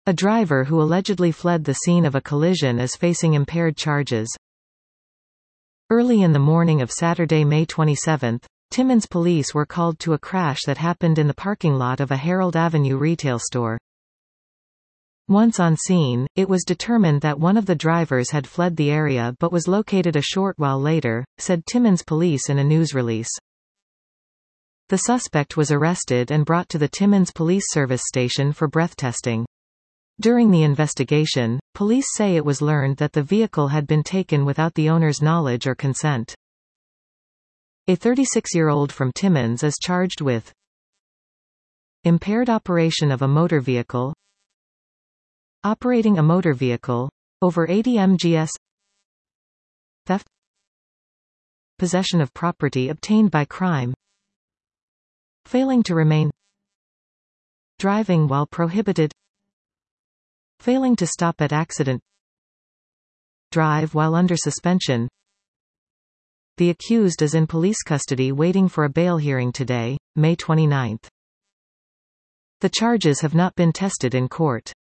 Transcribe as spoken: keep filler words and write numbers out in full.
A driver who allegedly fled the scene of a collision is facing impaired charges. Early in the morning of Saturday, May twenty-seventh, Timmins police were called to a crash that happened in the parking lot of a Herald Avenue retail store. Once on scene, it was determined that one of the drivers had fled the area but was located a short while later, said Timmins police in a news release. The suspect was arrested and brought to the Timmins Police Service station for breath testing. During the investigation, police say it was learned that the vehicle had been taken without the owner's knowledge or consent. A thirty-six-year-old from Timmins is charged with impaired operation of a motor vehicle, operating a motor vehicle over eighty miles per gallon, theft, possession of property obtained by crime, failing to remain, driving while prohibited, failing to stop at accident, drive while under suspension. The accused is in police custody waiting for a bail hearing today, May twenty-ninth. The charges have not been tested in court.